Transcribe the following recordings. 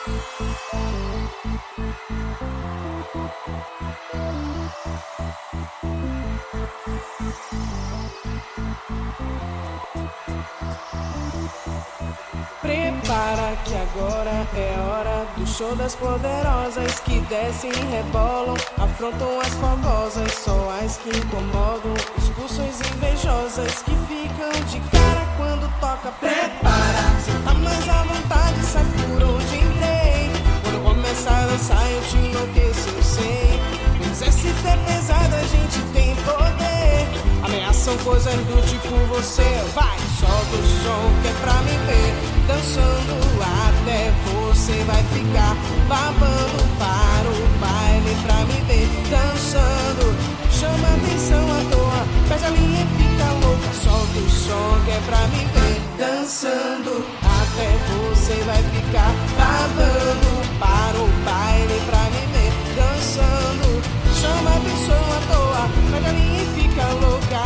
Prepara que agora é hora do show das poderosas que descem e rebolam, afrontam as famosas, só as que incomodam, expulsam as invejosas que ficam de cara quando toca. Prepara, senta mais à vontade, sabe por onde entrei. Quando começar a dançar eu te enlouqueço, eu sei. O exército é pesado, a gente tem poder. Ameaçam coisas do tipo você vai, solta o som que é pra me ver. Dançando até você vai ficar babando para o baile pra me ver. Dançando, chama atenção à toa, pede a linha e fica louca. Solta o som que é pra me ver. Dançando até você vai ficar babando para o baile pra me ver. Dançando, chama atenção à toa, pede a linha e fica louca.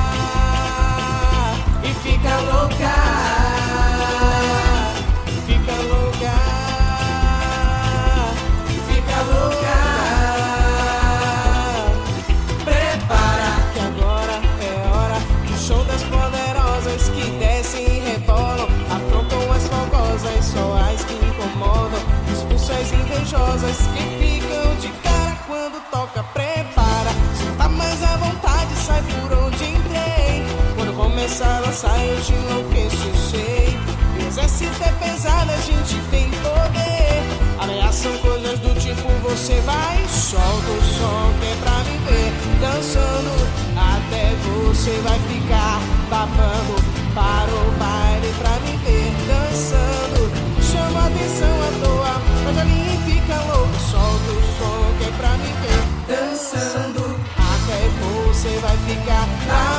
E fica louca. Invejosas que ficam de cara quando toca. Prepara, senta mais à vontade, sai por onde entrei. Quando começar a dançar eu te enlouqueço, eu sei. O exército é pesado, a gente tem poder. Ameaçam coisas do tipo você vai, solta o som que é pra me ver. Dançando até você vai ficar babando para o baile pra me ver. Dançando, chama atenção à toa, mas a linha fica louca. Solta o som que é pra me ver. Dançando até você vai ficar